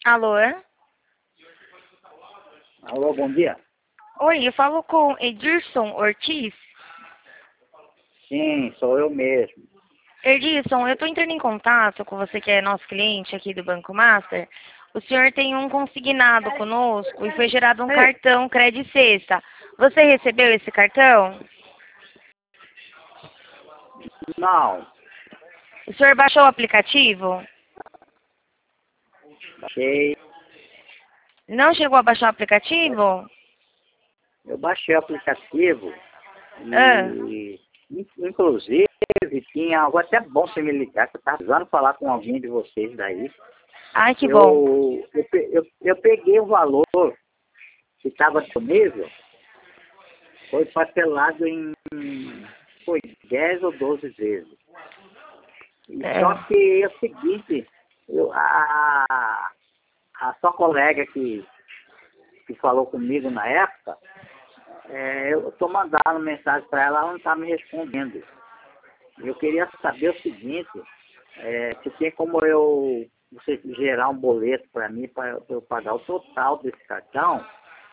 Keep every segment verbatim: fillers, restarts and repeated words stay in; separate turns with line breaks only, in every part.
Alô? É?
Alô, bom dia.
Oi, eu falo com Edilson Ortiz.
Sim, sou eu mesmo.
Edilson, eu estou entrando em contato com você que é nosso cliente aqui do Banco Master. O senhor tem um consignado conosco e foi gerado um
Ei,
cartão Credit Sexta. Você recebeu esse cartão?
não,
O senhor baixou o aplicativo?
baixei,
Não chegou a baixar o aplicativo?
eu baixei o aplicativo
Ah,
e, in- inclusive, tinha algo até bom você me ligar, que eu estava precisando falar com alguém de vocês daí.
ai, que bom.
Eu, eu, pe- eu, eu peguei o valor que estava disponível, foi parcelado em, foi dez ou doze vezes. E
É.
só que é o seguinte, eu, a, a sua colega que, que falou comigo na época, é, eu estou mandando mensagem para ela, ela não está me respondendo. Eu queria saber o seguinte, é, se tem como eu você gerar um boleto para mim para eu pagar o total desse cartão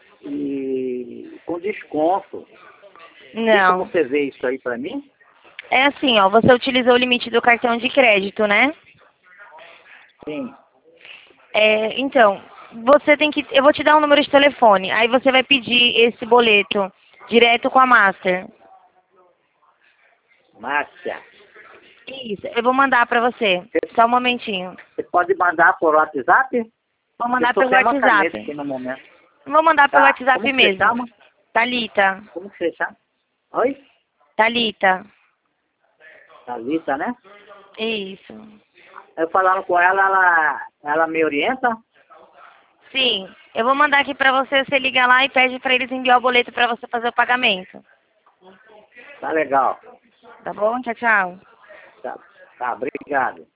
e com desconto. Tem como
Não.
você ver isso aí para mim?
É assim, ó, você utilizou o limite do cartão de crédito, né?
Sim.
É, então, você tem que. Eu vou te dar um número de telefone. Aí você vai pedir esse boleto direto com a Master.
Márcia,
Isso, eu vou mandar pra você. Só um momentinho.
você pode mandar por WhatsApp?
Vou
Eu
mandar
estou
pelo
sem uma caneta aqui
WhatsApp.
no momento.
Vou mandar pelo
Tá.
WhatsApp
Como que você
mesmo.
chama?
Thalita.
Como que você chama? Oi?
Thalita.
Thalita, né?
Isso.
Eu falando com ela, ela, ela me orienta?
Sim. Eu vou mandar aqui pra você. Você liga lá e pede pra eles enviar o boleto pra você fazer o pagamento.
Tá legal.
Tá bom? Tchau, tchau.
Tá, tá, obrigado.